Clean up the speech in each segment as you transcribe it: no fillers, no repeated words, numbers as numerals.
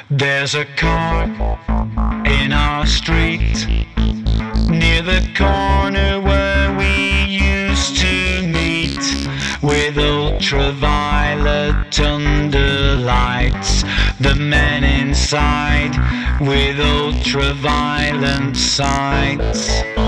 There's a car in our street, near the corner where we used to meet, with ultraviolet underlights. The men inside with ultraviolet sights.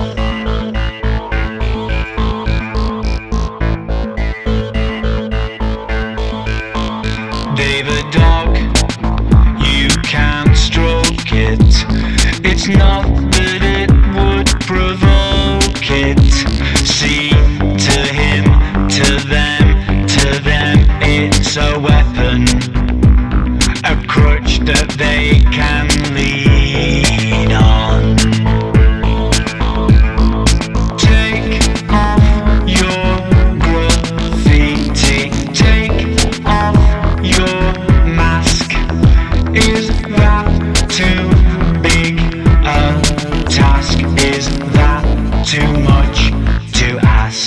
They've a dog, you can't stroke it. It's not that it would provoke it. See, to him, to them, it's a weapon, a crutch that they can lean on. Take off your graffiti, take off your mask. Is that too big a task? Is that too much to ask?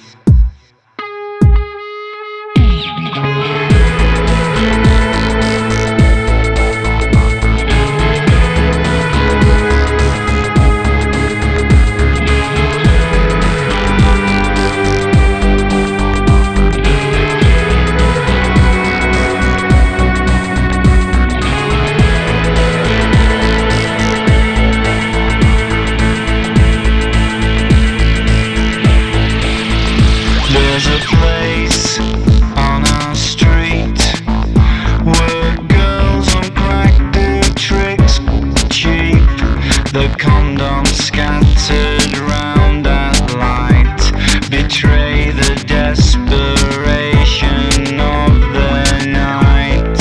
There's a place on our street where girls on crack do tricks cheap. The condoms scattered round at light betray the desperation of the night.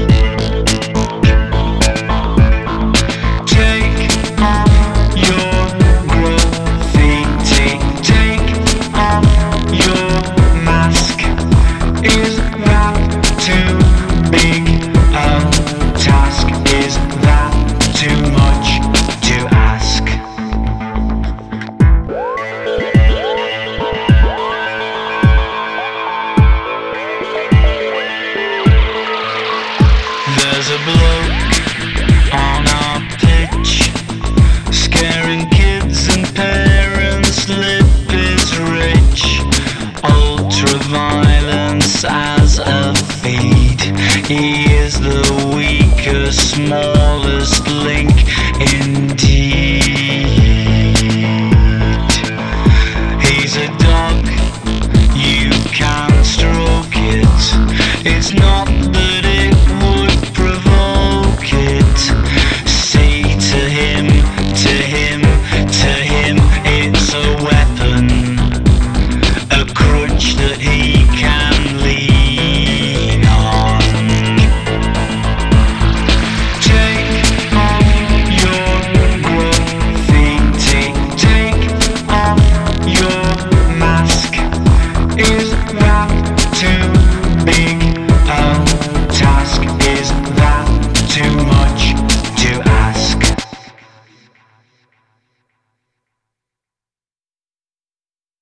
Take off your graffiti, take off your mask. Is that too big a task? Is that too much to ask? There's a bloke on our pitch, scaring kids and parents. Lip is rich, ultraviolence as a feed. He is the weaker, smaller